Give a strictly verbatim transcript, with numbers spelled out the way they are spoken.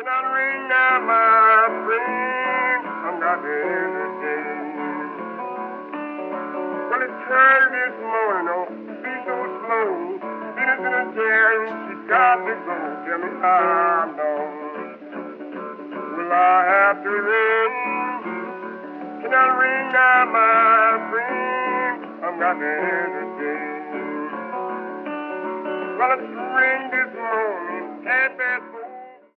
Can I ring now, my friend? I'm not there today. Well, it's early this morning, oh, be so slow. Business in a chair and she got to go. Tell me how long will I have to ring? Can I ring now, my friend? I'm not there today. Well, it's ring this morning.